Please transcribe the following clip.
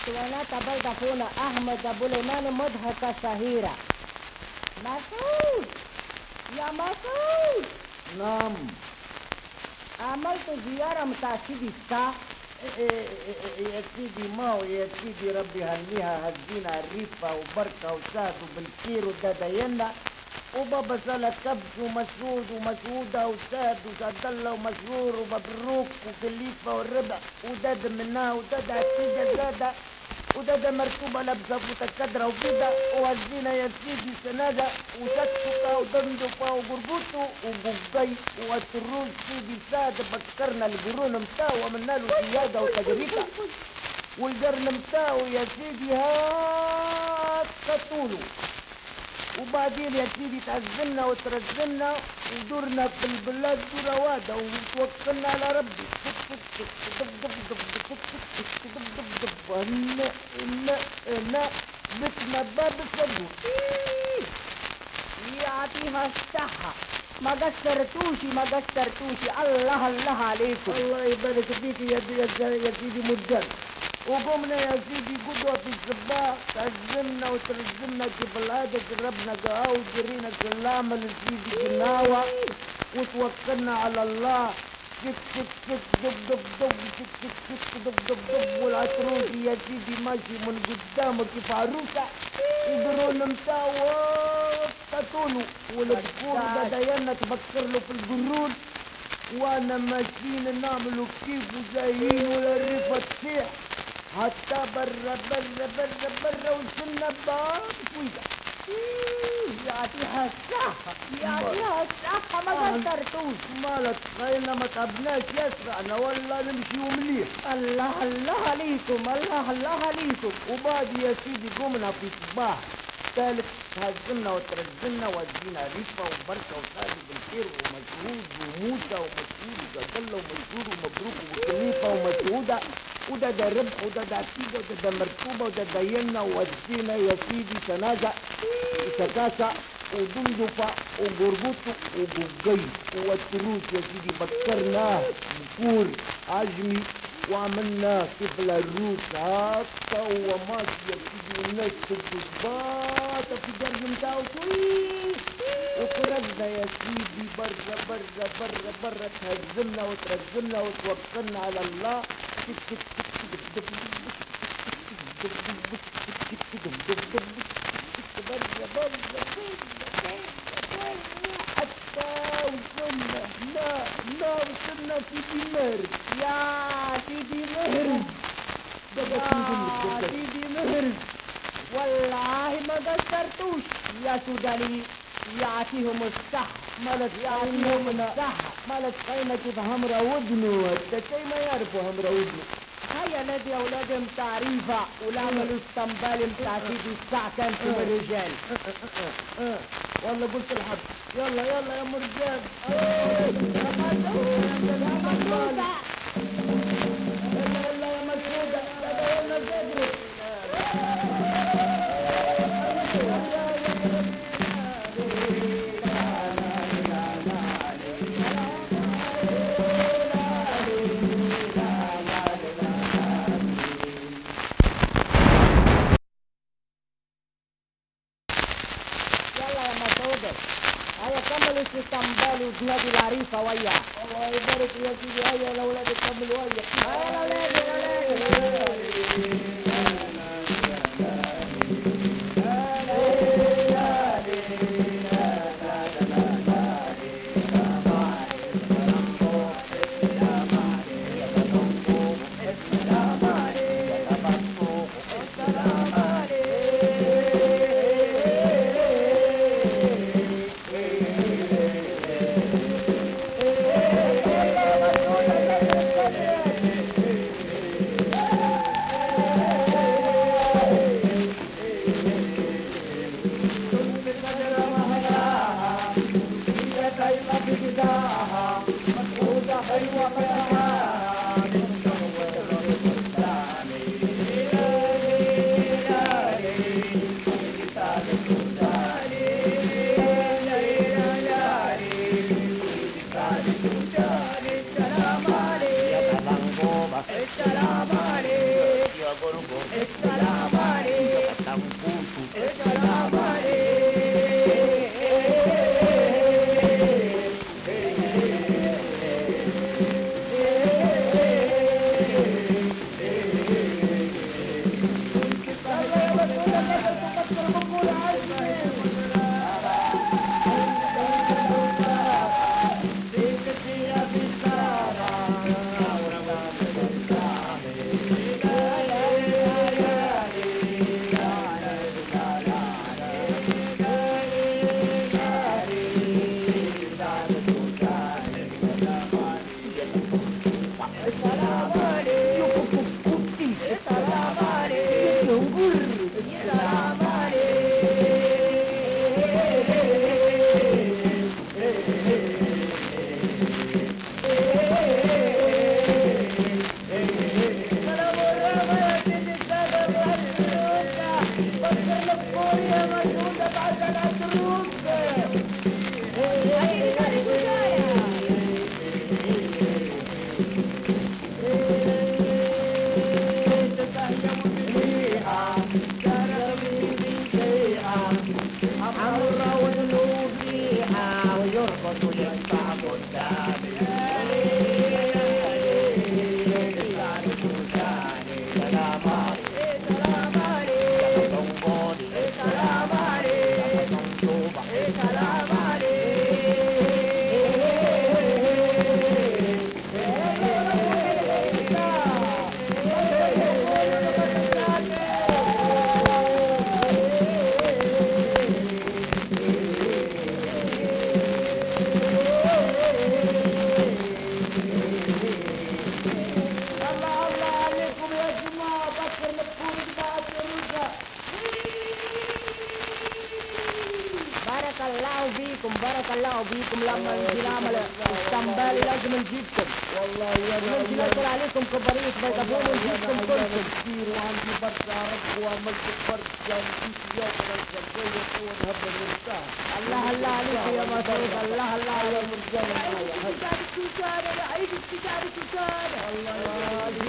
اسطوانات برضه أخونا أحمد أبو الإيمان مضحكة شهيرة. مسعود يا مسعود. نعم. عملت زيارة متاع سيدي الصح. يا سيدي ما هو يا سيدي ربي هنيها هدينا الريفة وبركة وسعد وبالخير وددينا وبابا سالة كبش ومسعود ومسعودة وسعد وسعد الله ومسرور ومبروك وخليفة والربع وداد منها وداد عتيجة زادة وداد مركوبة لابسة متكدرة وكده وهزينا يا سيدي سنادة وشكشكة ودندفة وقربوطو وقبي والتروس سيدي ساد بكرنا القرون متاو ومنا له زيادة وتجريكة والقرن متاو يا سيدي هات قطولو وبعدين يا سيدي تعزمنا وترزمنا ودورنا في البلاد دوروادة وتوكلنا على ربي هنا بسنا باب الصندوق يعطيها الصحة. ما قصرتوشي الله الله عليكم. الله يبارك فيك يا سيدي مرجان. وقمنا يا سيدي قدوة في الصباح تعزمنا وترزمنا كيف العادة جربنا قهوة وجرينا سلامة لسيدي جناوة وتوكلنا على الله شك شك شك دب دب دب شك شك شك دب دب دب والعتروسي يا سيدي ماشي من قدامه كيف عروسة يقرون متاوى تطولوا والبخور بدينا تفكر له في القرون وانا ماشيين نعملوا كيف وزايين ولا الريفة تصيح حتى برا وصلنا باب سويدة. يعطيها الصحة ما قصرتوش. مالك خيلنا ما تعبناش يسرعنا ولا نمشي ومليح. الله عليكم. وبعد يا سيدي قمنا في صباح ثالث تهزمنا وترزمنا ودينا ريفة وبركة وسعد بالخير ومسعود وموسى ومسعود وجدلة ومسعود ومبروك وخليفة ومسعودة وده ربح وده عتيجة وده مركوبة وده دينا ودينا يا سيدي سناجة وسكاسة ودندفة وقربوطو وقبقي والتروس يا سيدي بكرناه بكور عجمي وعملنا كيف الروس حتى هو ماشي يا سيدي والناس تبقى في درج متاعو كويس وخرجنا يا سيدي برا تهزمنا وترزمنا وتوكلنا على الله حتى وصلنا في دمر يا سيدي مهرز والله ما قصرتوش يا سوداني. يعطيهم الصحة. مالك خينا كيف همرا ودنو حتى شي ما يعرفوا همرا ودنو. هيا نادي يا ولادهم تعريفة ولعملوا السنبال متاع سيدي الساعة كان في الرجال. والله قلت الحق. يلا يا مرجان. يلا يا مسعودة. يلا بدري. هيا كملوا السنبال وزنادي العريفة ويا. الله يبارك يا سيدي. هيا الأولاد كملوا ويا. هيا الأولاد. السلام عليك يا غرغر. الله فيكم، بارك الله فيكم. لما نجي نعمل اسطنبالي لازم نجيبكم، والله يا ونجي نزل عليكم كباريه فودافون ونجيبكم كلكم. كتير وعندي برشا عرب وعملت برشا نجيب اليوم برشا شوية ونهب مرتاح. الله الله عليك يا مسعود، الله الله عليك. مرجال معايا. السودان، انا عيد السودان، السودان. الله